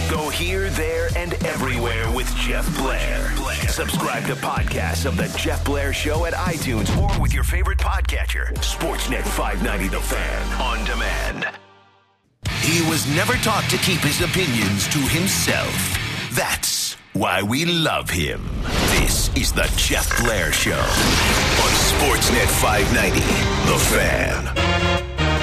Go here, there, and everywhere with Jeff Blair. Subscribe to podcasts of The Jeff Blair Show at iTunes or with your favorite podcatcher. Sportsnet 590 The Fan on demand. He was never taught to keep his opinions to himself. That's why we love him. This is The Jeff Blair Show on Sportsnet 590 The Fan.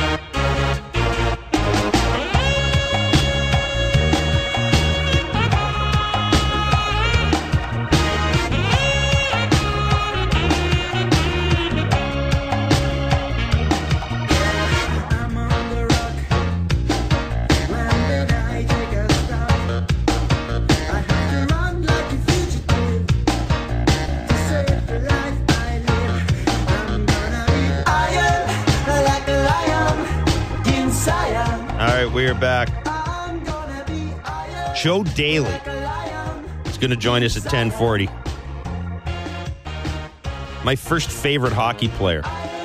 We are back. Joe Daly is going to join us at 10:40. My first favorite hockey player.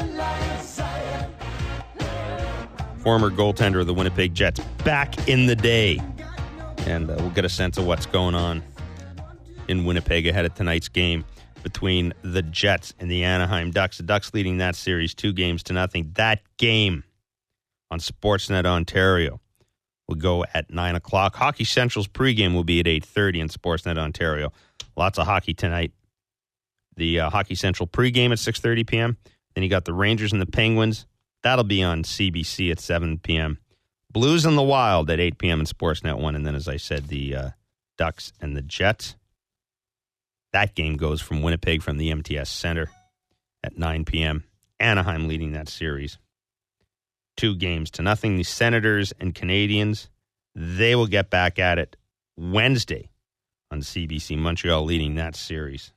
Former goaltender of the Winnipeg Jets back in the day. And we'll get a sense of what's going on in Winnipeg ahead of tonight's game between the Jets and the Anaheim Ducks. The Ducks leading that series 2-0. That game on Sportsnet Ontario will go at 9 o'clock. Hockey Central's pregame will be at 8:30 in Sportsnet Ontario. Lots of hockey tonight. The Hockey Central pregame at 6:30 p.m. Then you got the Rangers and the Penguins. That'll be on CBC at 7 p.m. Blues and the Wild at 8 p.m. in Sportsnet 1. And then, as I said, the Ducks and the Jets. That game goes from Winnipeg from the MTS Center at 9 p.m. Anaheim leading that series 2-0. The Senators and Canadians, they will get back at it Wednesday on CBC. Montreal leading that series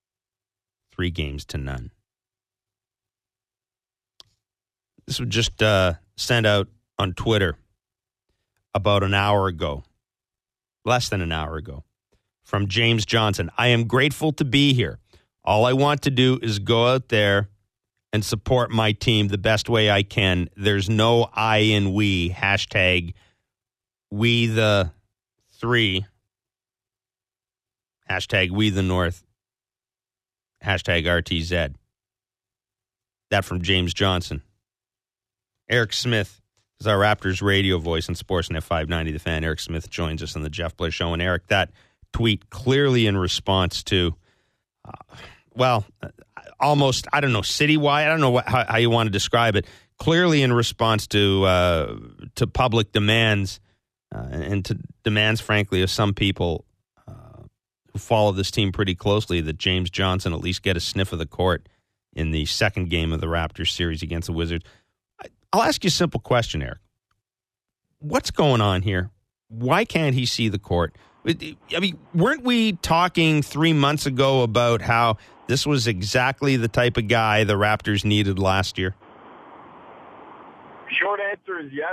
3-0. This was just sent out on Twitter about an hour ago, less than an hour ago, from James Johnson. I am grateful to be here. All I want to do is go out there and support my team the best way I can. There's no I in we. Hashtag we the three. Hashtag we the North. Hashtag RTZ. That from James Johnson. Eric Smith is our Raptors radio voice on Sportsnet 590 The Fan. Eric Smith joins us on the Jeff Blair Show. And Eric, that tweet clearly in response to, almost, I don't know, citywide. I don't know how you want to describe it. Clearly in response to public demands and to demands, frankly, of some people who follow this team pretty closely, that James Johnson at least get a sniff of the court in the second game of the Raptors series against the Wizards. I'll ask you a simple question, Eric. What's going on here? Why can't he see the court? I mean, weren't we talking 3 months ago about how this was exactly the type of guy the Raptors needed last year? Short answer is yes.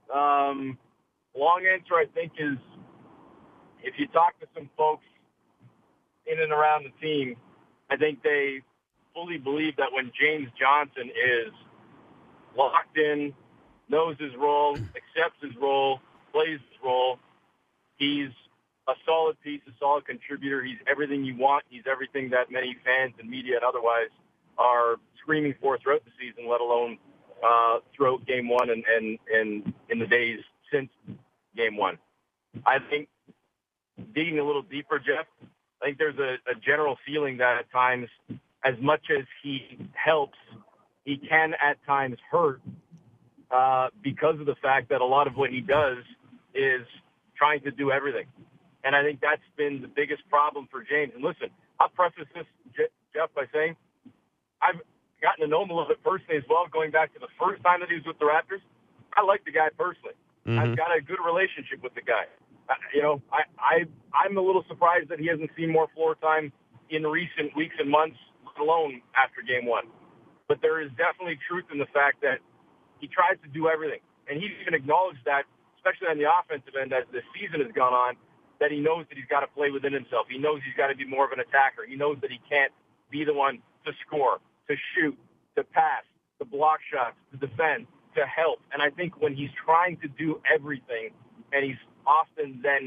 Long answer, I think, is if you talk to some folks in and around the team, I think they fully believe that when James Johnson is locked in, knows his role, accepts his role, plays his role, he's a solid piece, a solid contributor. He's everything you want. He's everything that many fans and media and otherwise are screaming for throughout the season, let alone throughout Game 1 and in the days since Game 1. I think, digging a little deeper, Jeff, I think there's a general feeling that at times, as much as he helps, he can at times hurt because of the fact that a lot of what he does is trying to do everything. And I think that's been the biggest problem for James. And listen, I'll preface this, Jeff, by saying I've gotten to know him a little bit personally as well, going back to the first time that he was with the Raptors. I like the guy personally. Mm-hmm. I've got a good relationship with the guy. I'm a little surprised that he hasn't seen more floor time in recent weeks and months, let alone after Game 1. But there is definitely truth in the fact that he tries to do everything. And he's even acknowledged that, especially on the offensive end as the season has gone on, that he knows that he's got to play within himself. He knows he's got to be more of an attacker. He knows that he can't be the one to score, to shoot, to pass, to block shots, to defend, to help. And I think when he's trying to do everything and he's often then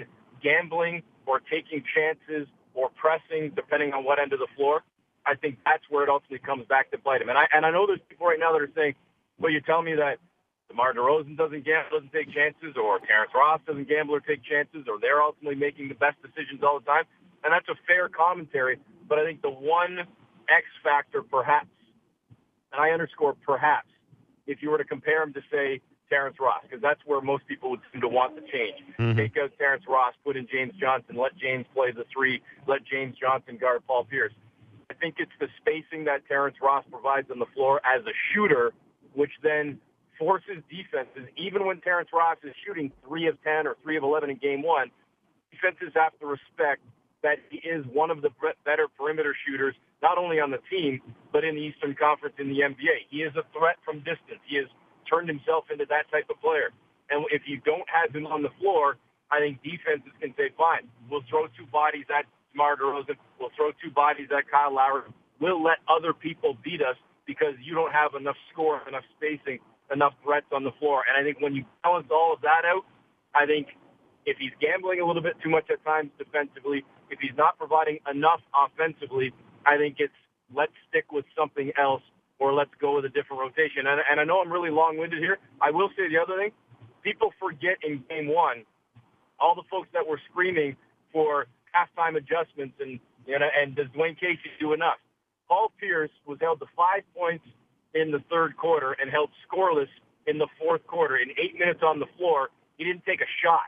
gambling or taking chances or pressing, depending on what end of the floor, I think that's where it ultimately comes back to bite him. And I know there's people right now that are saying, well, you're telling me that DeMar DeRozan doesn't gamble, doesn't take chances, or Terrence Ross doesn't gamble or take chances, or they're ultimately making the best decisions all the time. And that's a fair commentary. But I think the one X factor, perhaps, and I underscore perhaps, if you were to compare him to, say, Terrence Ross, because that's where most people would seem to want the change. Mm-hmm. Take out Terrence Ross, put in James Johnson, let James play the three, let James Johnson guard Paul Pierce. I think it's the spacing that Terrence Ross provides on the floor as a shooter, which then forces defenses, even when Terrence Ross is shooting 3 of 10 or 3 of 11 in game one, defenses have to respect that he is one of the better perimeter shooters, not only on the team, but in the Eastern Conference in the NBA. He is a threat from distance. He has turned himself into that type of player. And if you don't have him on the floor, I think defenses can say, fine, we'll throw 2 bodies at DeMar DeRozan, we'll throw 2 bodies at Kyle Lowry, we'll let other people beat us because you don't have enough score, enough spacing, enough threats on the floor. And I think when you balance all of that out, I think if he's gambling a little bit too much at times defensively, if he's not providing enough offensively, I think it's let's stick with something else or let's go with a different rotation. And I know I'm really long-winded here. I will say the other thing. People forget in game one, all the folks that were screaming for halftime adjustments and does Dwayne Casey do enough? Paul Pierce was held to 5 points in the third quarter and held scoreless in the fourth quarter. In 8 minutes on the floor, he didn't take a shot.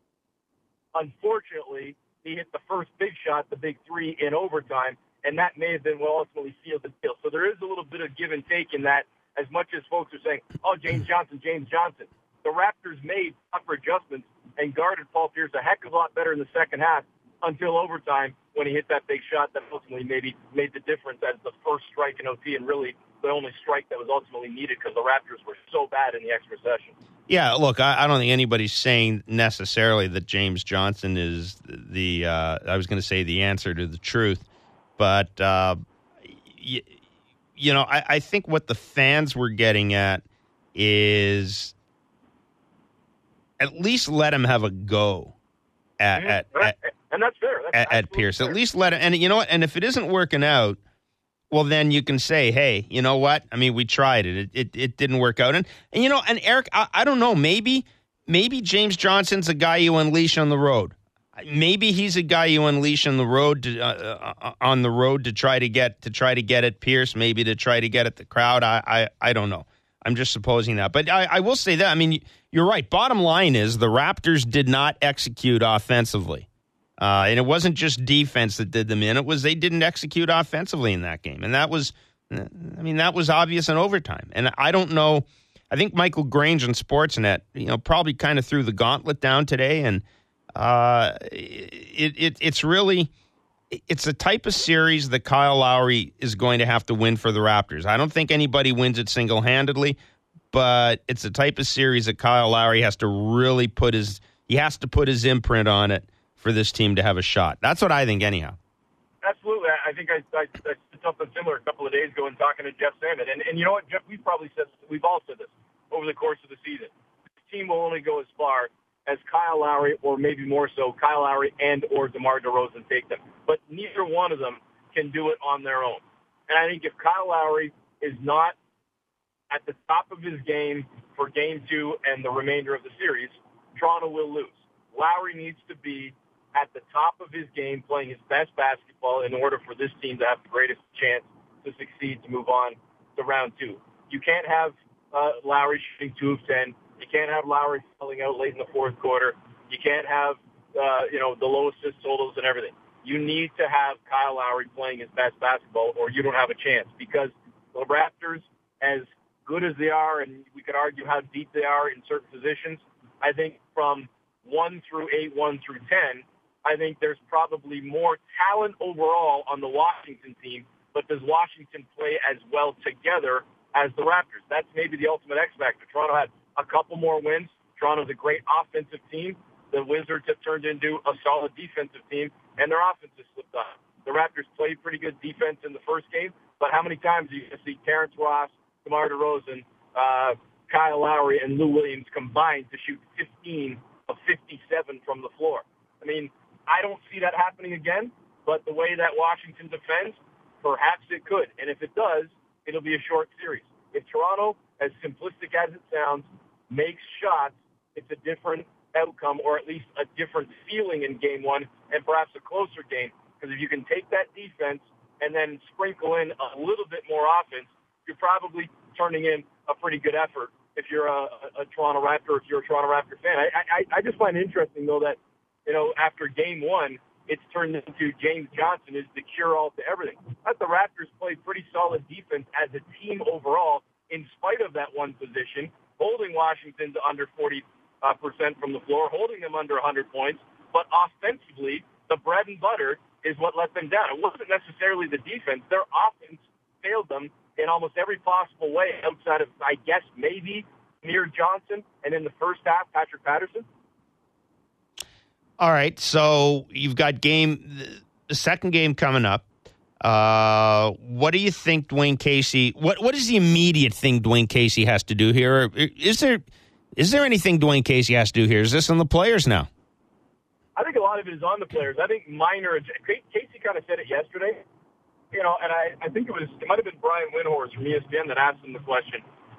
Unfortunately, he hit the first big shot, the big 3 in overtime, and that may have been what ultimately sealed the deal. So there is a little bit of give and take in that, as much as folks are saying, oh, James Johnson. The Raptors made proper adjustments and guarded Paul Pierce a heck of a lot better in the second half until overtime when he hit that big shot that ultimately maybe made the difference as the first strike in OT and really the only strike that was ultimately needed because the Raptors were so bad in the extra session. Yeah, look, I don't think anybody's saying necessarily that James Johnson is the the answer to the truth. But, I think what the fans were getting at is at least let him have a go at and that's fair. At Pierce. Fair. At least let him. And you know what? And if it isn't working out, well, then you can say, hey, you know what? I mean, we tried it. It didn't work out. And Eric, I don't know. Maybe James Johnson's a guy you unleash on the road. Maybe he's a guy you unleash on the road to try to get at Pierce. Maybe to try to get at the crowd. I don't know. I'm just supposing that. But I will say that. I mean, you're right. Bottom line is the Raptors did not execute offensively. And it wasn't just defense that did them in. It was they didn't execute offensively in that game. And that was obvious in overtime. And I don't know. I think Michael Grange on Sportsnet, probably kind of threw the gauntlet down today. And it's a type of series that Kyle Lowry is going to have to win for the Raptors. I don't think anybody wins it single-handedly, but it's a type of series that Kyle Lowry has to really put his imprint on it for this team to have a shot. That's what I think anyhow. Absolutely. I think I said something similar a couple of days ago in talking to Jeff Salmon. And you know what, Jeff, we've all said this over the course of the season. This team will only go as far as Kyle Lowry, or maybe more so, Kyle Lowry and or DeMar DeRozan take them. But neither one of them can do it on their own. And I think if Kyle Lowry is not at the top of his game for Game 2 and the remainder of the series, Toronto will lose. Lowry needs to be at the top of his game, playing his best basketball in order for this team to have the greatest chance to succeed, to move on to round 2. You can't have Lowry shooting 2 of 10. You can't have Lowry falling out late in the fourth quarter. You can't have, the low assist totals and everything. You need to have Kyle Lowry playing his best basketball or you don't have a chance, because the Raptors, as good as they are, and we could argue how deep they are in certain positions, I think from 1 through 8, 1 through 10, I think there's probably more talent overall on the Washington team, but does Washington play as well together as the Raptors? That's maybe the ultimate X factor. Toronto had a couple more wins. Toronto's a great offensive team. The Wizards have turned into a solid defensive team, and their offense has slipped on. The Raptors played pretty good defense in the first game, but how many times do you see Terrence Ross, DeMar DeRozan, Kyle Lowry, and Lou Williams combined to shoot 15 of 57 from the floor? I mean, I don't see that happening again, but the way that Washington defends, perhaps it could. And if it does, it'll be a short series. If Toronto, as simplistic as it sounds, makes shots, it's a different outcome, or at least a different feeling in game one, and perhaps a closer game. Because if you can take that defense and then sprinkle in a little bit more offense, you're probably turning in a pretty good effort if you're a Toronto Raptor, if you're a Toronto Raptor fan. I just find it interesting, though, that, after game one, it's turned into James Johnson is the cure-all to everything. But the Raptors played pretty solid defense as a team overall, in spite of that one position, holding Washington to under 40% from the floor, holding them under 100 points. But offensively, the bread and butter is what let them down. It wasn't necessarily the defense. Their offense failed them in almost every possible way outside of, I guess, maybe Amir Johnson, and in the first half, Patrick Patterson. All right, so you've got the second game coming up. What do you think Dwayne Casey? What is the immediate thing Dwayne Casey has to do here? Is there anything Dwayne Casey has to do here? Is this on the players now? I think a lot of it is on the players. I think Casey kind of said it yesterday, and I think it might have been Brian Windhorst from ESPN that asked him the question,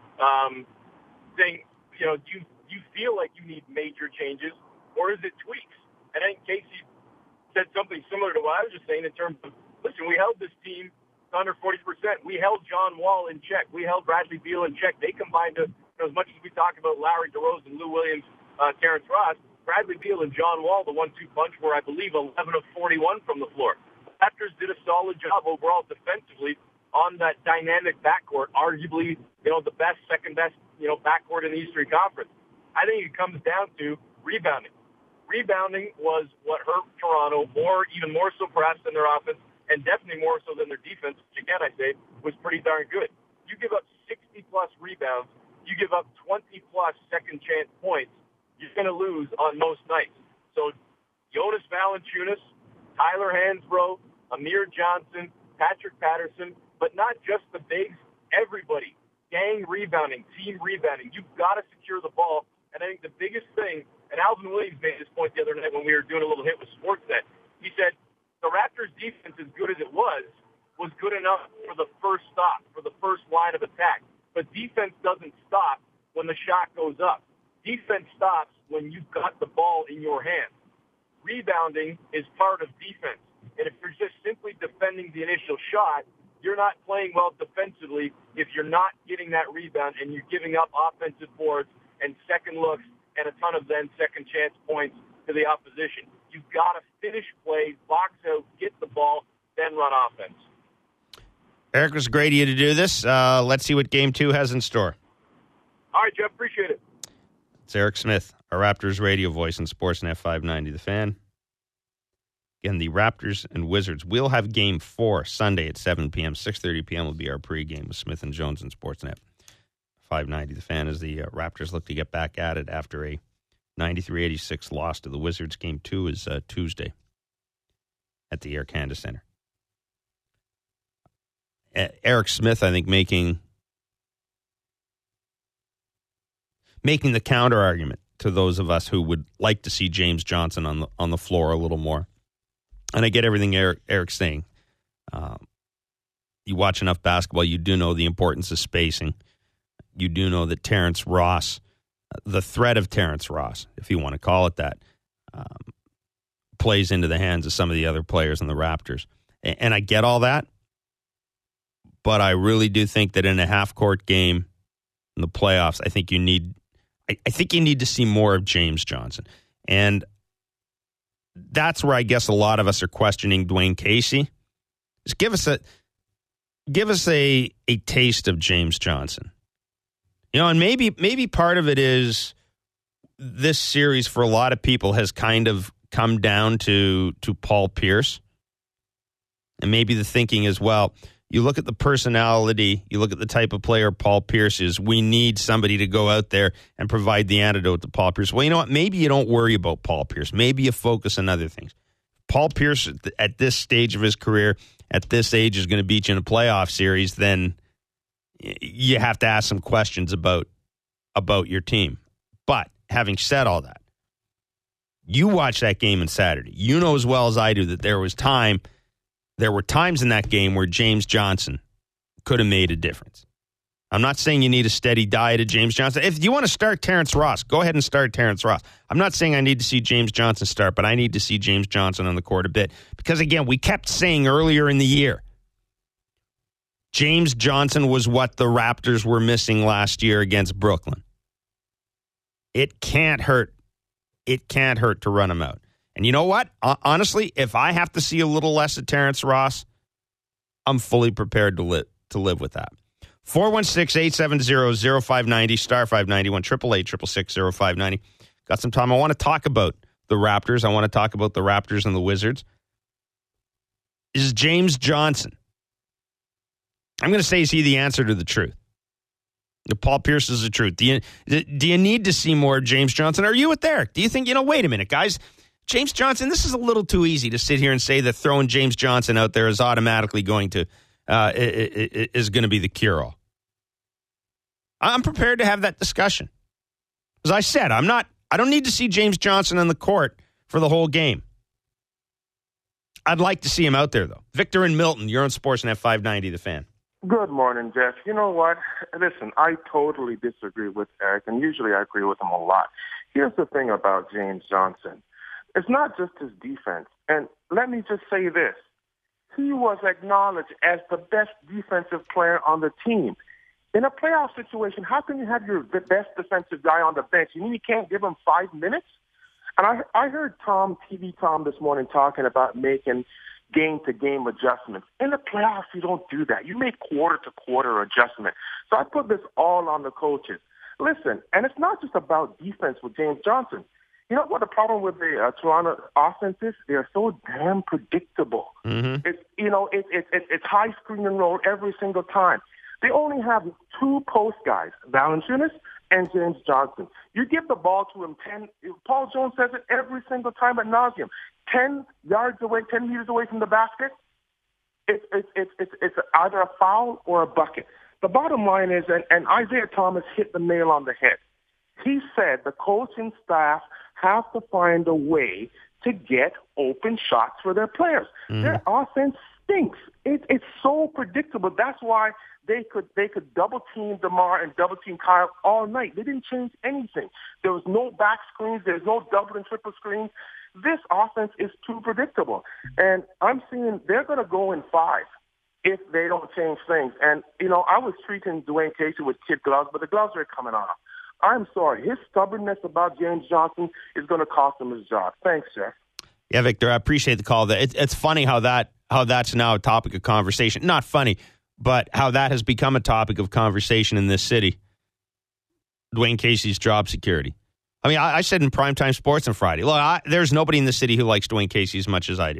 saying, do you feel like you need major changes, or is it tweaks? And I think Casey said something similar to what I was just saying in terms of, listen, we held this team to under 40%. We held John Wall in check. We held Bradley Beal in check. They combined to, as much as we talk about Larry DeRozan, Lou Williams, Terrence Ross, Bradley Beal and John Wall, the 1-2 punch, were, I believe, 11 of 41 from the floor. The Raptors did a solid job overall defensively on that dynamic backcourt, arguably, the best, second best, backcourt in the Eastern Conference. I think it comes down to rebounding. Rebounding was what hurt Toronto even more so perhaps than their offense, and definitely more so than their defense, which again I say was pretty darn good. You give up 60-plus rebounds, you give up 20-plus second-chance points, you're going to lose on most nights. So Jonas Valanciunas, Tyler Hansbrough, Amir Johnson, Patrick Patterson, but not just the bigs, everybody. Gang rebounding, team rebounding. You've got to secure the ball. And I think the biggest thing, and Alvin Williams made this point the other night when we were doing a little hit with Sportsnet, he said the Raptors' defense, as good as it was good enough for the first stop, for the first line of attack. But defense doesn't stop when the shot goes up. Defense stops when you've got the ball in your hands. Rebounding is part of defense. And if you're just simply defending the initial shot, you're not playing well defensively if you're not getting that rebound and you're giving up offensive boards and second looks and a ton of then second chance points to the opposition. You've got to finish plays, box out, get the ball, then run offense. Eric, it was great of you to do this. Let's see what Game 2 has in store. All right, Jeff, appreciate it. It's Eric Smith, our Raptors radio voice on Sportsnet 590 The Fan. Again, the Raptors and Wizards will have Game 4 Sunday at 7 p.m. 6:30 p.m. will be our pregame with Smith and Jones and Sportsnet 590 The Fan as the Raptors look to get back at it after a 93-86 loss to the Wizards. Game 2 is Tuesday at the Air Canada Center. Eric Smith, I think, making the counter argument to those of us who would like to see James Johnson on the floor a little more. And I get everything Eric's saying. You watch enough basketball, you do know the importance of spacing. You do know that Terrence Ross, the threat of Terrence Ross, if you want to call it that, plays into the hands of some of the other players in the Raptors. And I get all that, but I really do think that in a half-court game in the playoffs, I think you need to see more of James Johnson. And that's where I guess a lot of us are questioning Dwayne Casey. Just give us a taste of James Johnson. And maybe part of it is this series for a lot of people has kind of come down to Paul Pierce. And maybe the thinking is, well, you look at the personality, you look at the type of player Paul Pierce is, we need somebody to go out there and provide the antidote to Paul Pierce. Well, you know what? Maybe you don't worry about Paul Pierce. Maybe you focus on other things. Paul Pierce, at this stage of his career, at this age, is going to beat you in a playoff series, then you have to ask some questions about your team. But having said all that, You watched that game on Saturday. You know as well as I do that there were times in that game where James Johnson could have made a difference. I'm not saying you need a steady diet of James Johnson. If you want to start Terrence Ross, go ahead and start Terrence Ross. I'm not saying I need to see James Johnson start, but I need to see James Johnson on the court a bit. Because, again, we kept saying earlier in the year, James Johnson was what the Raptors were missing last year against Brooklyn. It can't hurt. It can't hurt to run him out. And you know what? Honestly, if I have to see a little less of Terrence Ross, I'm fully prepared to live with that. 416-870-0590, star 591, 888-666-0590. Got some time. I want to talk about the Raptors. I want to talk about the Raptors and the Wizards. Is James Johnson, I'm going to say, is he the answer to the truth? Paul Pierce is the truth. Do you need to see more of James Johnson? Are you with Derek? Do you think, wait a minute, guys, James Johnson, this is a little too easy to sit here and say that throwing James Johnson out there is automatically going to is going to be the cure-all. I'm prepared to have that discussion. As I said, I don't need to see James Johnson on the court for the whole game. I'd like to see him out there, though. Victor and Milton, you're on Sportsnet 590, The Fan. Good morning, Jeff. You know what? Listen, I totally disagree with Eric, and usually I agree with him a lot. Here's the thing about James Johnson. It's not just his defense. And let me just say this. He was acknowledged as the best defensive player on the team. In a playoff situation, how can you have your best defensive guy on the bench? You mean you can't give him 5 minutes? And I heard TV Tom this morning talking about making game-to-game adjustments. In the playoffs, you don't do that. You make quarter-to-quarter adjustments. So I put this all on the coaches. Listen, and it's not just about defense with James Johnson. You know what the problem with the Toronto offense is? They're so damn predictable. Mm-hmm. It's high screen and roll every single time. They only have 2 post guys, Valanciunas and James Johnson. You give the ball to him 10. Paul Jones says it every single time ad nauseum. 10 yards away, 10 meters away from the basket, it's either a foul or a bucket. The bottom line is, and Isaiah Thomas hit the nail on the head. He said the coaching staff have to find a way to get open shots for their players. Their offense stinks. It's so predictable. That's why they could double team DeMar and double team Kyle all night. They didn't change anything. There was no back screens. There's no double and triple screens. This offense is too predictable. And I'm seeing they're going to go in 5 if they don't change things. And, I was treating Dwayne Casey with kid gloves, but the gloves are coming off. I'm sorry. His stubbornness about James Johnson is going to cost him his job. Thanks, Jeff. Yeah, Victor, I appreciate the call. It's funny how that's now a topic of conversation. Not funny, but how that has become a topic of conversation in this city. Dwayne Casey's job security. I mean, I said in Primetime Sports on Friday, look, there's nobody in the city who likes Dwayne Casey as much as I do.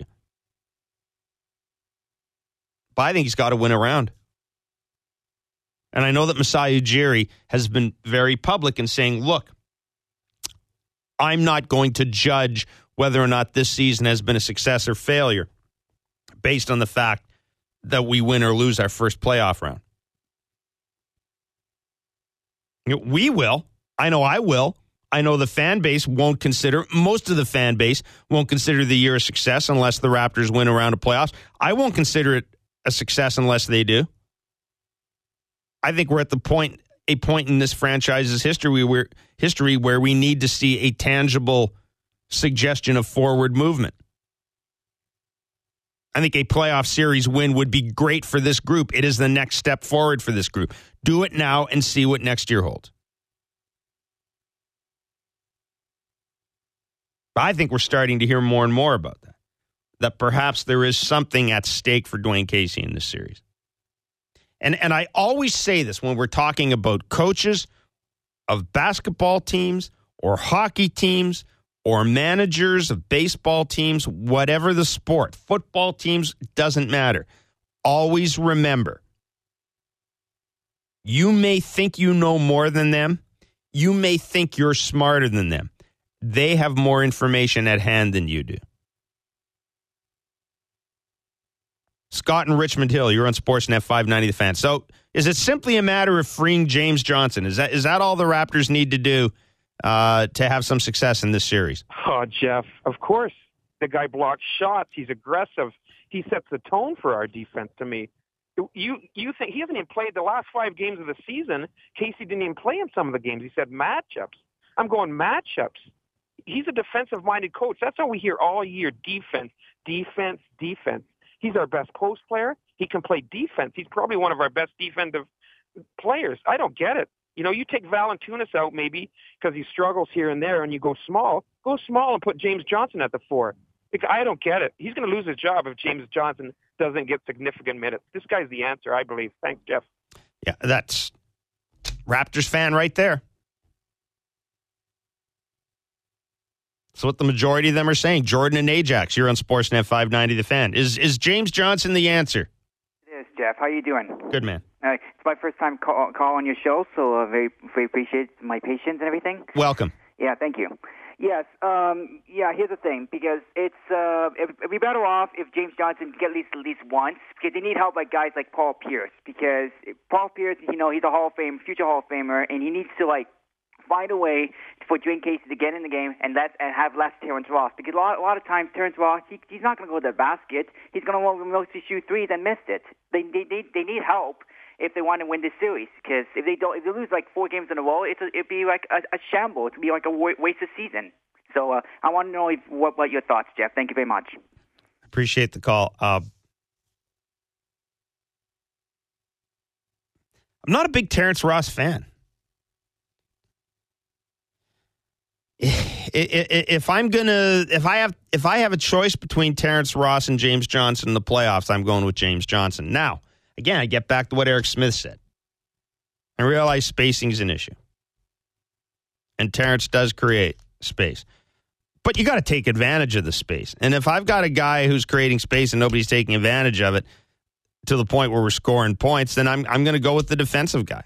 But I think he's got to win a round. And I know that Masai Ujiri has been very public in saying, look, I'm not going to judge whether or not this season has been a success or failure based on the fact that we win or lose our first playoff round. We will. I know I will. I know the fan base won't consider, most of the fan base won't consider the year a success unless the Raptors win a round of playoffs. I won't consider it a success unless they do. I think we're at a point in this franchise's history where we need to see a tangible suggestion of forward movement. I think a playoff series win would be great for this group. It is the next step forward for this group. Do it now and see what next year holds. I think we're starting to hear more and more about that. That perhaps there is something at stake for Dwayne Casey in this series. And I always say this when we're talking about coaches of basketball teams or hockey teams or managers of baseball teams, whatever the sport, football teams, doesn't matter. Always remember, you may think you know more than them. You may think you're smarter than them. They have more information at hand than you do. Scott in Richmond Hill, you're on Sportsnet 590 The Fan. So is it simply a matter of freeing James Johnson? Is that all the Raptors need to do to have some success in this series? Oh, Jeff, of course. The guy blocks shots. He's aggressive. He sets the tone for our defense to me. You think he hasn't even played the last 5 games of the season? Casey didn't even play in some of the games. He said matchups. I'm going matchups. He's a defensive-minded coach. That's all we hear all year, defense, defense, defense. He's our best post player. He can play defense. He's probably one of our best defensive players. I don't get it. You know, you take Valanciunas out maybe because he struggles here and there, and you go small and put James Johnson at the 4. I don't get it. He's going to lose his job if James Johnson doesn't get significant minutes. This guy's the answer, I believe. Thanks, Jeff. Yeah, that's Raptors fan right there. That's what the majority of them are saying. Jordan and Ajax, you're on Sportsnet 590 The Fan. Is James Johnson the answer? It is, Jeff. How you doing? Good, man. It's my first time call on your show, so very appreciate my patience and everything. Welcome. Yeah, thank you. Yes, here's the thing, because it's it'd be better off if James Johnson get at least once, because they need help like guys like Paul Pierce, because Paul Pierce, he's a future Hall of Famer, and he needs to find a way for Dwayne Casey to get in the game and have less Terrence Ross, because a lot of times Terrence Ross, he's not going to go to the basket. He's going to mostly shoot threes and missed it. They need help if they want to win this series, because if they lose 4 games in a row, it'd be like a shamble. It'd be like a wasted season. So I want to know what your thoughts, Jeff. Thank you very much. Appreciate the call. I'm not a big Terrence Ross fan. If I have a choice between Terrence Ross and James Johnson in the playoffs, I'm going with James Johnson. Now, again, I get back to what Eric Smith said. I realize spacing is an issue. And Terrence does create space. But you got to take advantage of the space. And if I've got a guy who's creating space and nobody's taking advantage of it to the point where we're scoring points, then I'm going to go with the defensive guy.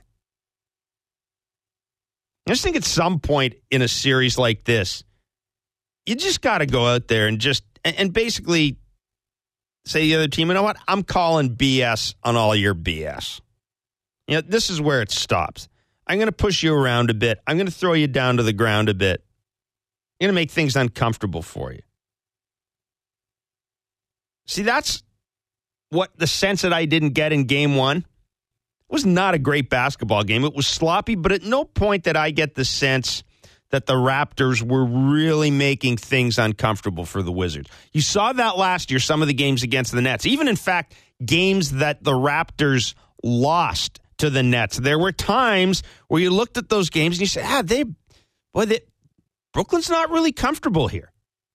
I just think at some point in a series like this, you just got to go out there and basically say to the other team, you know what? I'm calling BS on all your BS. This is where it stops. I'm going to push you around a bit. I'm going to throw you down to the ground a bit. I'm going to make things uncomfortable for you. See, that's what the sense that I didn't get in game 1. It was not a great basketball game. It was sloppy, but at no point did I get the sense that the Raptors were really making things uncomfortable for the Wizards. You saw that last year, some of the games against the Nets. Even, in fact, games that the Raptors lost to the Nets. There were times where you looked at those games and you said, Brooklyn's not really comfortable here.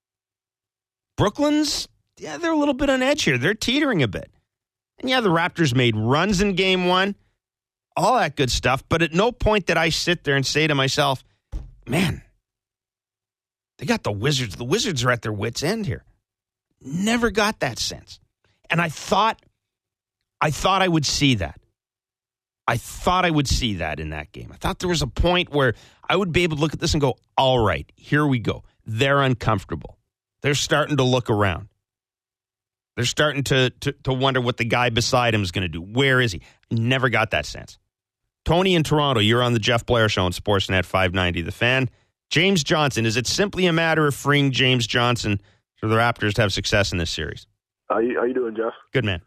Brooklyn's, they're a little bit on edge here. They're teetering a bit. And the Raptors made runs in game 1, all that good stuff. But at no point did I sit there and say to myself, man, they got the Wizards. The Wizards are at their wits' end here. Never got that sense. And I thought I would see that. I thought I would see that in that game. I thought there was a point where I would be able to look at this and go, all right, here we go. They're uncomfortable. They're starting to look around. They're starting to wonder what the guy beside him is going to do. Where is he? Never got that sense. Tony in Toronto, you're on the Jeff Blair Show on Sportsnet 590 The Fan. James Johnson, is it simply a matter of freeing James Johnson for the Raptors to have success in this series? How you doing, Jeff? Good, man.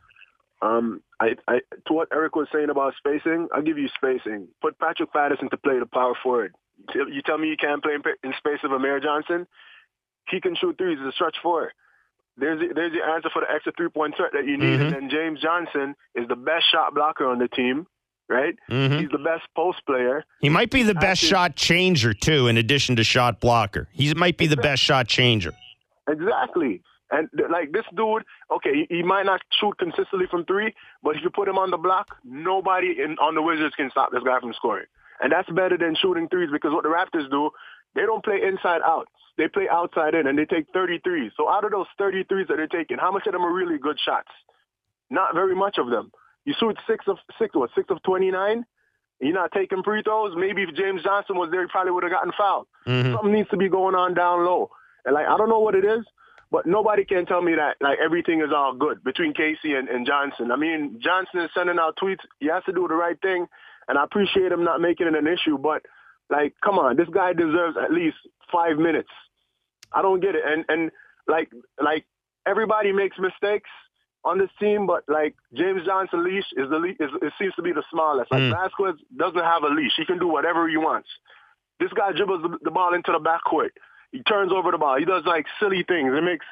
To what Eric was saying about spacing, I'll give you spacing. Put Patrick Patterson to play the power forward. You tell me you can't play in space of Amir Johnson? He can shoot threes as a stretch four. There's the answer for the extra three-point threat that you need. Mm-hmm. And then James Johnson is the best shot blocker on the team, right? Mm-hmm. He's the best post player. He might be the best shot changer, too, in addition to shot blocker. He might be the best shot changer. Exactly. And like this dude, okay, he might not shoot consistently from three, but if you put him on the block, nobody on the Wizards can stop this guy from scoring. And that's better than shooting threes, because what the Raptors do, they don't play inside out. They play outside in, and they take 33. So out of those 33s that they're taking, how much of them are really good shots? Not very much of them. You shoot 6 of 29? You're not taking free throws? Maybe if James Johnson was there, he probably would have gotten fouled. Mm-hmm. Something needs to be going on down low. And like, I don't know what it is, but nobody can tell me that like everything is all good between Casey and Johnson. I mean, Johnson is sending out tweets. He has to do the right thing, and I appreciate him not making it an issue. But Like, come on, this guy deserves at least 5 minutes. I don't get it. And like everybody makes mistakes on this team, but like James Johnson leash it seems to be the smallest. Like Vasquez doesn't have a leash. He can do whatever he wants. This guy dribbles the ball into the backcourt. He turns over the ball. He does like silly things. It makes.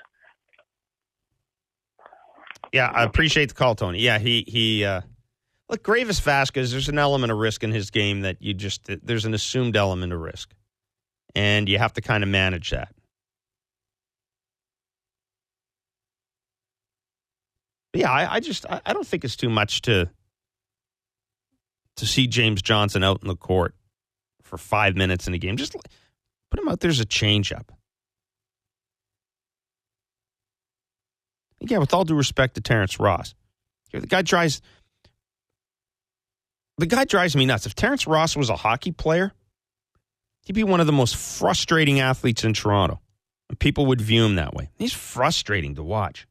Yeah, I appreciate the call, Tony. Yeah, he look, Gravis Vasquez, there's an element of risk in his game that there's an assumed element of risk. And you have to kind of manage that. Yeah, I don't think it's too much to see James Johnson out in the court for 5 minutes in a game. Just put him out there as a changeup. Again, with all due respect to Terrence Ross, the guy drives me nuts. If Terrence Ross was a hockey player, he'd be one of the most frustrating athletes in Toronto. And people would view him that way. He's frustrating to watch.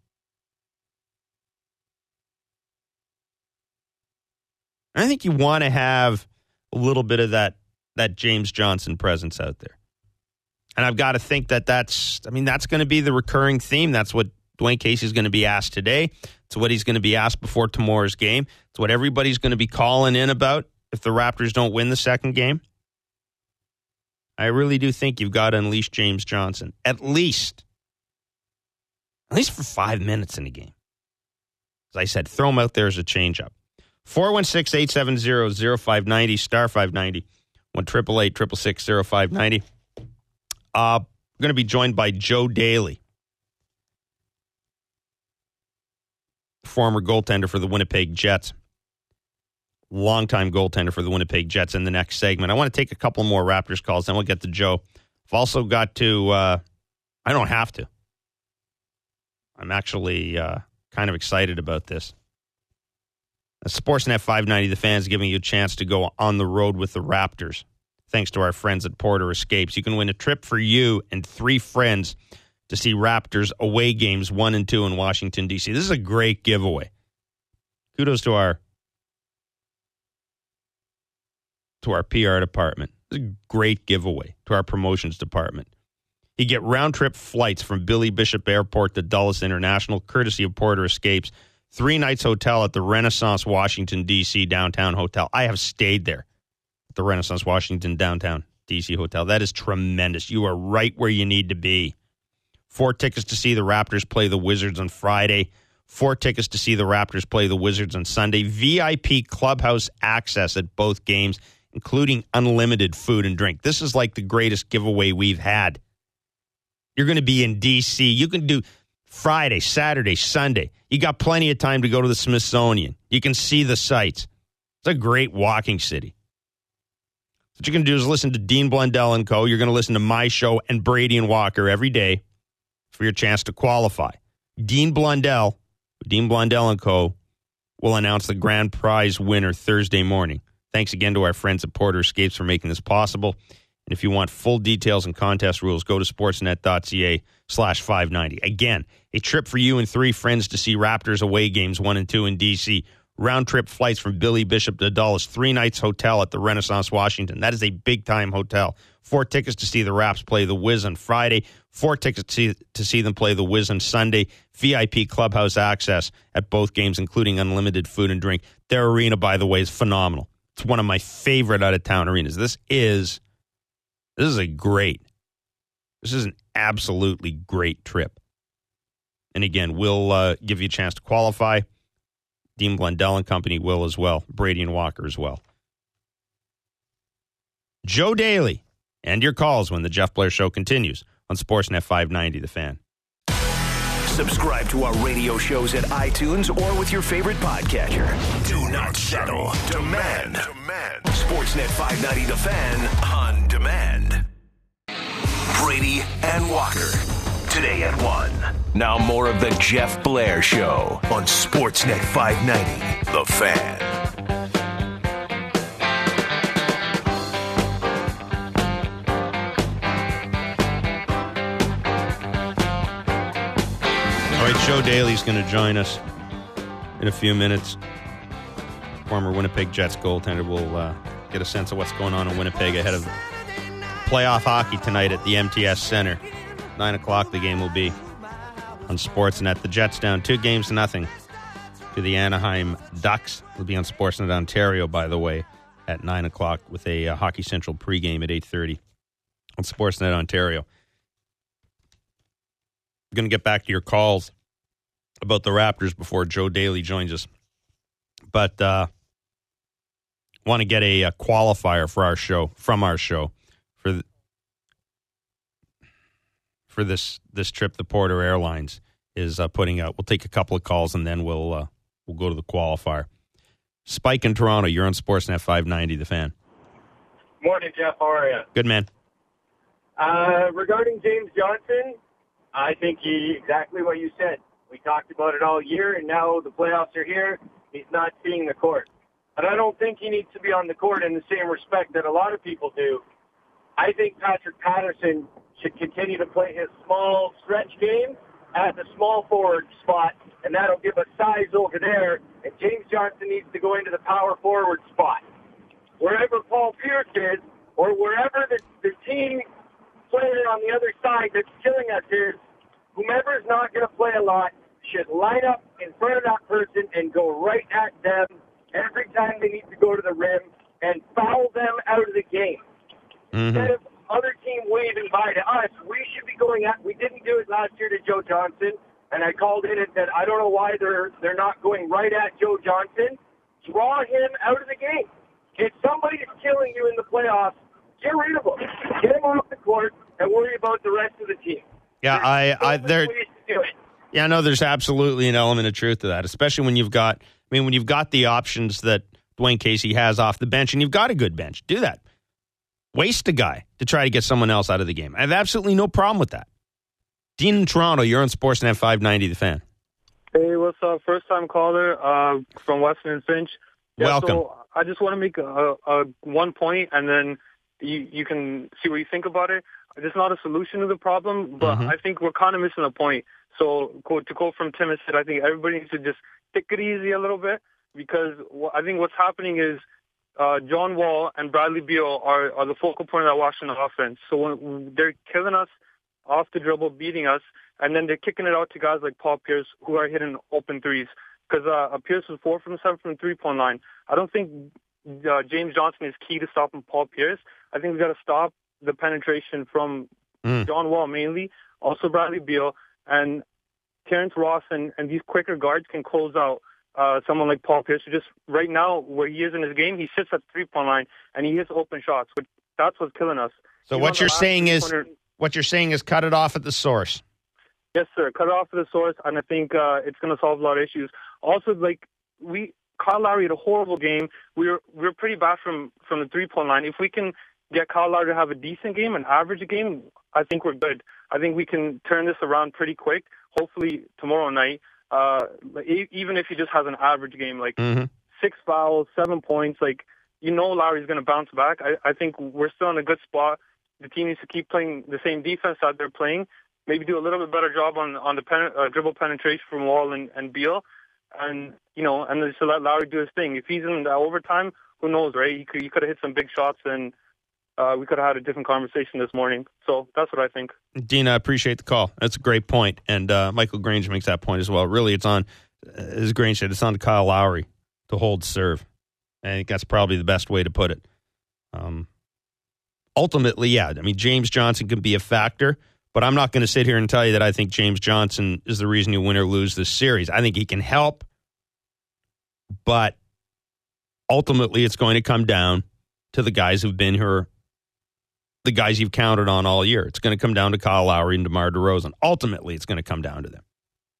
I think you want to have a little bit of that James Johnson presence out there. And I've got to think that's going to be the recurring theme. That's what Dwayne Casey's going to be asked today. It's what he's going to be asked before tomorrow's game. It's what everybody's going to be calling in about if the Raptors don't win the second game. I really do think you've got to unleash James Johnson, at least for 5 minutes in the game. As I said, throw him out there as a changeup. 416-870-0590, star 590, 1-888-666-0590. We're going to be joined by Joe Daly, former goaltender for the Winnipeg Jets, longtime goaltender for the Winnipeg Jets in the next segment. I want to take a couple more Raptors calls, then we'll get to Joe. I've also got to, I don't have to. I'm actually kind of excited about this. Sportsnet 590, the Fan's giving you a chance to go on the road with the Raptors. Thanks to our friends at Porter Escapes. You can win a trip for you and 3 friends to see Raptors away games 1 and 2 in Washington, D.C. This is a great giveaway. Kudos to our PR department. This is a great giveaway to our promotions department. You get round-trip flights from Billy Bishop Airport to Dulles International, courtesy of Porter Escapes. 3 nights hotel at the Renaissance Washington, D.C. downtown hotel. I have stayed there at the Renaissance Washington downtown D.C. hotel. That is tremendous. You are right where you need to be. 4 tickets to see the Raptors play the Wizards on Friday. 4 tickets to see the Raptors play the Wizards on Sunday. VIP clubhouse access at both games, including unlimited food and drink. This is like the greatest giveaway we've had. You're going to be in D.C. You can do Friday, Saturday, Sunday. You got plenty of time to go to the Smithsonian. You can see the sights. It's a great walking city. What you're going to do is listen to Dean Blundell and Co. You're going to listen to my show and Brady and Walker every day for your chance to qualify. Dean Blundell and Co. will announce the grand prize winner Thursday morning. Thanks again to our friends at Porter Escapes for making this possible. And if you want full details and contest rules, go to sportsnet.ca/590. Again, a trip for you and 3 friends to see Raptors away games 1 and 2 in D.C. Round-trip flights from Billy Bishop to Dulles. 3 nights hotel at the Renaissance Washington. That is a big-time hotel. 4 tickets to see the Raps play the Wiz on Friday. 4 tickets to see them play the Wiz on Sunday. VIP clubhouse access at both games, including unlimited food and drink. Their arena, by the way, is phenomenal. It's one of my favorite out-of-town arenas. This is an absolutely great trip. And again, we'll give you a chance to qualify. Dean Blundell and company will as well. Brady and Walker as well. Joe Daly and your calls when the Jeff Blair Show continues on Sportsnet 590, The Fan. Subscribe to our radio shows at iTunes or with your favorite podcatcher. Do not settle. Demand. Sportsnet 590 The Fan on demand. Brady and Walker. Today at 1. Now more of the Jeff Blair Show on Sportsnet 590 The Fan. All right, Joe Daly's going to join us in a few minutes. Former Winnipeg Jets goaltender will get a sense of what's going on in Winnipeg ahead of playoff hockey tonight at the MTS Center. 9 o'clock the game will be on Sportsnet. The Jets down 2-0 to the Anaheim Ducks. Will be on Sportsnet Ontario, by the way, at 9 o'clock with a Hockey Central pregame at 8:30 on Sportsnet Ontario. I'm going to get back to your calls about the Raptors before Joe Daly joins us. But want to get a qualifier for our show, for this trip the Porter Airlines is putting out. We'll take a couple of calls and then we'll go to the qualifier. Spike in Toronto, you're on Sportsnet 590, The Fan. Morning, Jeff. How are you? Good, man. Regarding James Johnson, I think exactly what you said. We talked about it all year, and now the playoffs are here. He's not seeing the court. But I don't think he needs to be on the court in the same respect that a lot of people do. I think Patrick Patterson should continue to play his small stretch game at the small forward spot, and that'll give us size over there. And James Johnson needs to go into the power forward spot. Wherever Paul Pierce is, or wherever the team player on the other side that's killing us is, whomever is not going to play a lot should line up in front of that person and go right at them every time they need to go to the rim and foul them out of the game. Instead of other team waving by to us, we should be going at. We didn't do it last year to Joe Johnson, and I called in and said, I don't know why they're not going right at Joe Johnson. Draw him out of the game. If somebody is killing you in the playoffs, get rid of him. Get him off the court and worry about the rest of the team. Yeah, I know there's absolutely an element of truth to that, especially when you've got the options that Dwayne Casey has off the bench, and you've got a good bench. Do that. Waste a guy to try to get someone else out of the game. I have absolutely no problem with that. Dean in Toronto, you're on Sportsnet 590, The Fan. Hey, what's up? First-time caller from Weston and Finch. Yeah, welcome. So I just want to make a one point, and then you can see what you think about it. It's not a solution to the problem, but I think we're kind of missing a point. So to quote from Tim, said, I think everybody needs to just take it easy a little bit, because I think what's happening is John Wall and Bradley Beal are the focal point of that Washington offense. So when they're killing us off the dribble, beating us, and then they're kicking it out to guys like Paul Pierce who are hitting open threes. Because Pierce was 4 from 7 from the three-point line. I don't think James Johnson is key to stopping Paul Pierce. I think we've got to stop the penetration from John Wall mainly, also Bradley Beal, and Terrence Ross and these quicker guards can close out someone like Paul Pierce. Just right now, where he is in his game, he sits at the three-point line and he hits open shots. But that's what's killing us. So what you're saying is cut it off at the source. Yes, sir. Cut it off at the source, and I think it's going to solve a lot of issues. Also, Kyle Lowry had a horrible game. We're pretty bad from the three-point line. If we can get Kyle Lowry to have a decent game, an average game, I think we're good. I think we can turn this around pretty quick. Hopefully tomorrow night, even if he just has an average game, 6 fouls, 7 points, Lowry's going to bounce back. I think we're still in a good spot. The team needs to keep playing the same defense that they're playing. Maybe do a little bit better job on the dribble penetration from Wall and Beal, and then so let Lowry do his thing. If he's in the overtime, who knows, right? He could have hit some big shots, and we could have had a different conversation this morning. So that's what I think. Dean, I appreciate the call. That's a great point, and Michael Grange makes that point as well. Really, it's on, as Grange said, it's on Kyle Lowry to hold serve. I think that's probably the best way to put it. Ultimately, yeah, James Johnson can be a factor, but I'm not going to sit here and tell you that I think James Johnson is the reason you win or lose this series. I think he can help, but ultimately it's going to come down to the guys who've been here, the guys you've counted on all year. It's going to come down to Kyle Lowry and DeMar DeRozan. Ultimately, it's going to come down to them.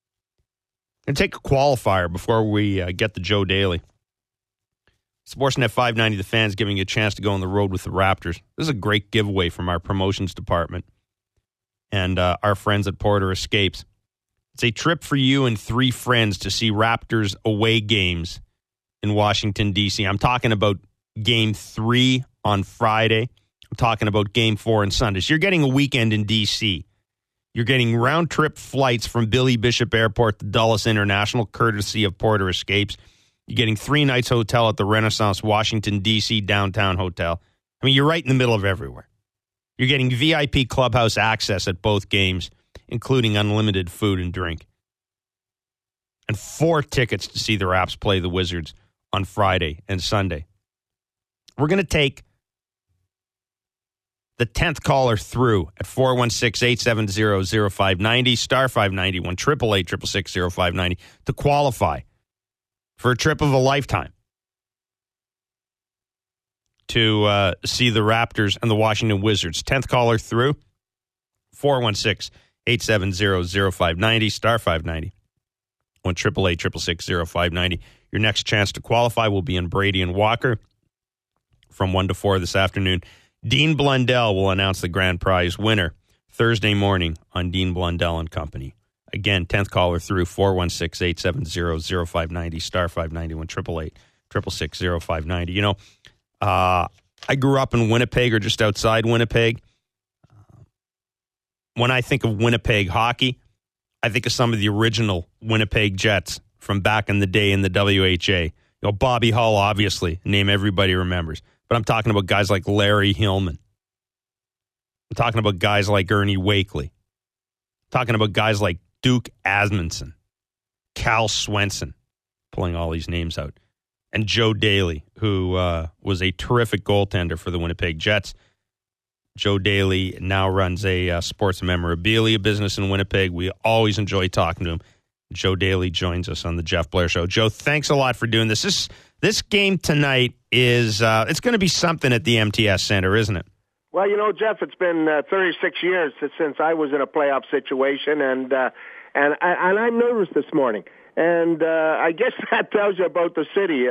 And take a qualifier before we get to Joe Daly. Sportsnet 590, The Fan's giving you a chance to go on the road with the Raptors. This is a great giveaway from our promotions department and our friends at Porter Escapes. It's a trip for you and 3 friends to see Raptors away games in Washington, D.C. I'm talking about Game 3 on Friday. I'm talking about Game 4 on Sunday. So you're getting a weekend in D.C. You're getting round-trip flights from Billy Bishop Airport to Dulles International, courtesy of Porter Escapes. You're getting 3 nights hotel at the Renaissance Washington, D.C. downtown hotel. You're right in the middle of everywhere. You're getting VIP clubhouse access at both games, including unlimited food and drink. And 4 tickets to see the Raps play the Wizards on Friday and Sunday. We're going to take the 10th caller through at 416-870-0590, star 590, 1-888-666-0590 to qualify for a trip of a lifetime to see the Raptors and the Washington Wizards. 10th caller through, 416-870-0590, star 590, 1-888-666-0590. Your next chance to qualify will be in Brady and Walker from 1 to 4 this afternoon. Dean Blundell will announce the grand prize winner Thursday morning on Dean Blundell and Company. Again, 10th caller through, 416-870-0590, star 590, 1-888-666-0590. You know, I grew up in Winnipeg or just outside Winnipeg. When I think of Winnipeg hockey, I think of some of the original Winnipeg Jets from back in the day in the WHA. You know, Bobby Hull, obviously, a name everybody remembers. But I'm talking about guys like Larry Hillman. I'm talking about guys like Ernie Wakely. I'm talking about guys like Duke Asmundson, Cal Swenson, pulling all these names out, and Joe Daly, who was a terrific goaltender for the Winnipeg Jets. Joe Daly now runs a sports memorabilia business in Winnipeg. We always enjoy talking to him. Joe Daly joins us on the Jeff Blair Show. Joe, thanks a lot for doing this. This game tonight is it's going to be something at the MTS Center, isn't it? Well, you know, Jeff, it's been 36 years since I was in a playoff situation, and I'm nervous this morning. And I guess that tells you about the city.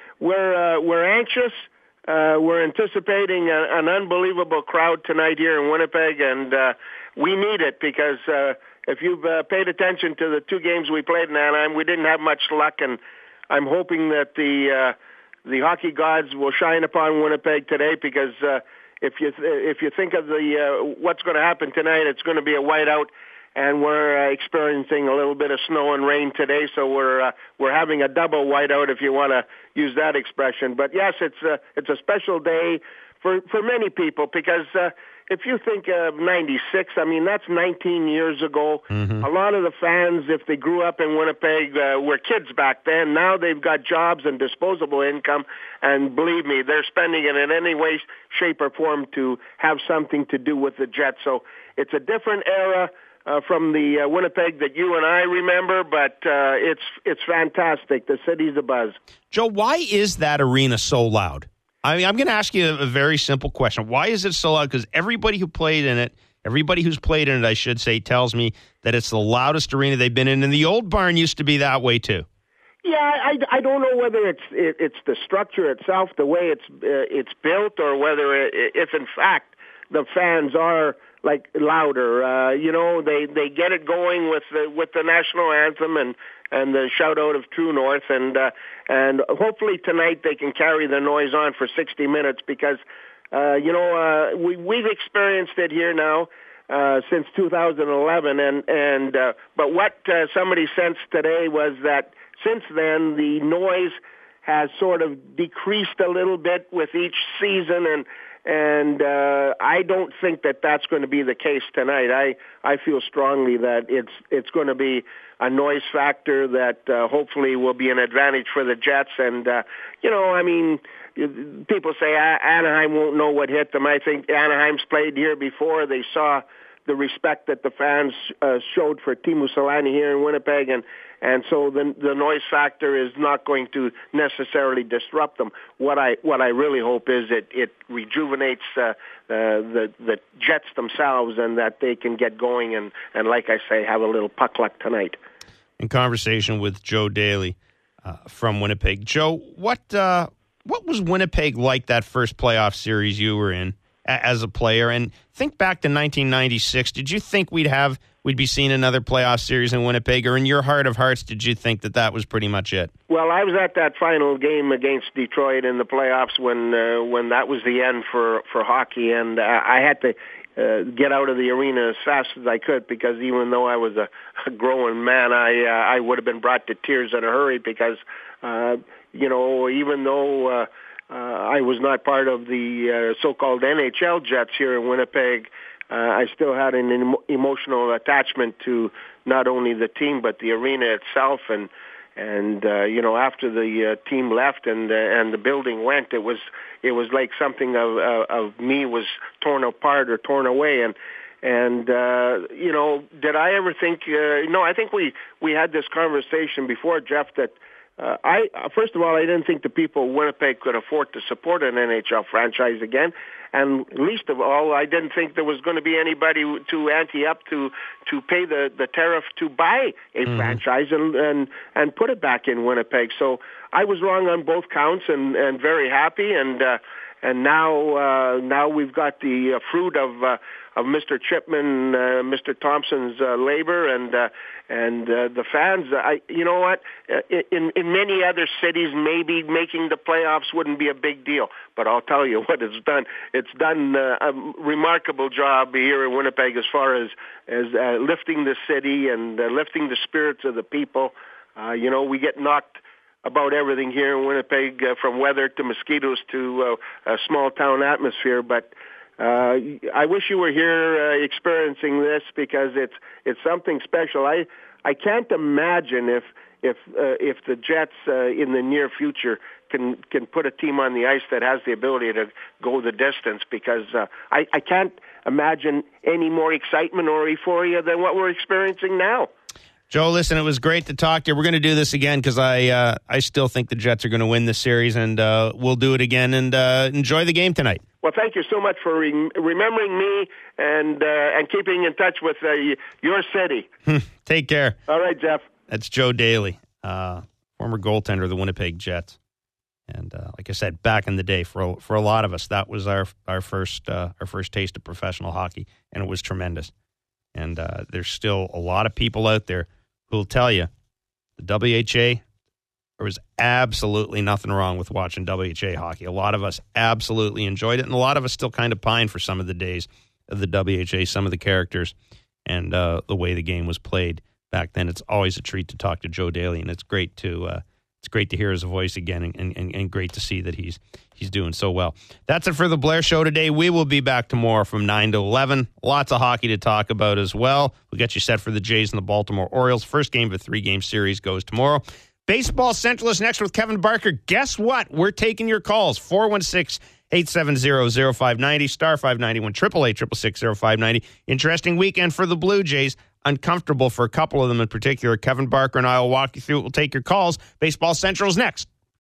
We're anxious. We're anticipating an unbelievable crowd tonight here in Winnipeg, and we need it because if you've paid attention to the 2 games we played in Anaheim, we didn't have much luck, and I'm hoping that the hockey gods will shine upon Winnipeg today because if you think of what's going to happen tonight, it's going to be a whiteout. And we're experiencing a little bit of snow and rain today, so we're having a double whiteout, if you want to use that expression. But yes, it's a special day for many people because if you think of '96, I mean that's 19 years ago. Mm-hmm. A lot of the fans, if they grew up in Winnipeg, were kids back then. Now they've got jobs and disposable income, and believe me, they're spending it in any way, shape, or form to have something to do with the Jets. So it's a different era. From the Winnipeg that you and I remember, but it's fantastic. The city's abuzz. Joe, why is that arena so loud? I mean, I'm going to ask you a very simple question. Why is it so loud? Because everybody who's played in it, I should say, tells me that it's the loudest arena they've been in. And the old barn used to be that way, too. Yeah, I don't know whether it's the structure itself, the way it's built, or whether if in fact the fans are like louder. You know, they get it going with the national anthem and the shout out of True North, and hopefully tonight they can carry the noise on for 60 minutes because we've experienced it here now since 2011, but what somebody sensed today was that since then the noise has sort of decreased a little bit with each season, and I don't think that that's going to be the case tonight. I feel strongly that it's going to be a noise factor that hopefully will be an advantage for the Jets. And, I mean, people say Anaheim won't know what hit them. I think Anaheim's played here before. They saw the respect that the fans showed for Teemu Selanne here in Winnipeg, and so the noise factor is not going to necessarily disrupt them. What I really hope is it rejuvenates the Jets themselves, and that they can get going and like I say, have a little puck luck tonight. In conversation with Joe Daly from Winnipeg. Joe, what was Winnipeg like that first playoff series you were in as a player? And think back to 1996. Did you think we'd be seeing another playoff series in Winnipeg, or in your heart of hearts, did you think that was pretty much it? Well, I was at that final game against Detroit in the playoffs when that was the end for hockey, and I had to get out of the arena as fast as I could because even though I was a grown man, I would have been brought to tears in a hurry because, even though I was not part of the so-called NHL Jets here in Winnipeg, I still had an emotional attachment to not only the team but the arena itself. And after the team left and the building went, it was like something of me was torn apart or torn away. And did I ever think? No, I think we had this conversation before, Jeff, that. First of all, I didn't think the people of Winnipeg could afford to support an NHL franchise again. And least of all, I didn't think there was going to be anybody to ante up to pay the tariff to buy a franchise and put it back in Winnipeg. So I was wrong on both counts and very happy. And now we've got the fruit of Mr. Chipman, Mr. Thompson's labor, and the fans. You know what? In many other cities, maybe making the playoffs wouldn't be a big deal. But I'll tell you what it's done. It's done a remarkable job here in Winnipeg as far as lifting the city and lifting the spirits of the people. We get knocked about everything here in Winnipeg, from weather to mosquitoes to a small town atmosphere. But I wish you were here experiencing this, because it's something special. I can't imagine if the Jets in the near future can put a team on the ice that has the ability to go the distance, because I can't imagine any more excitement or euphoria than what we're experiencing now. Joe, listen, it was great to talk to you. We're going to do this again because I still think the Jets are going to win this series, and we'll do it again, and enjoy the game tonight. Well, thank you so much for remembering me and keeping in touch with your city. Take care. All right, Jeff. That's Joe Daly, former goaltender of the Winnipeg Jets. And like I said, back in the day, for a lot of us, that was our first taste of professional hockey, and it was tremendous. And there's still a lot of people out there who will tell you the WHA, there was absolutely nothing wrong with watching WHA hockey. A lot of us absolutely enjoyed it, and a lot of us still kind of pine for some of the days of the WHA, some of the characters, and the way the game was played back then. It's always a treat to talk to Joe Daly, and it's great to hear his voice again, and great to see that he's doing so well. That's it for the Blair Show today. We will be back tomorrow from 9 to 11. Lots of hockey to talk about as well. We'll get you set for the Jays and the Baltimore Orioles. First game of a 3-game series goes tomorrow. Baseball Central is next with Kevin Barker. Guess what? We're taking your calls. 416-870-0590, star 591, 888-666-0590. Interesting weekend for the Blue Jays. Uncomfortable for a couple of them in particular. Kevin Barker and I will walk you through it. We'll take your calls. Baseball Central is next.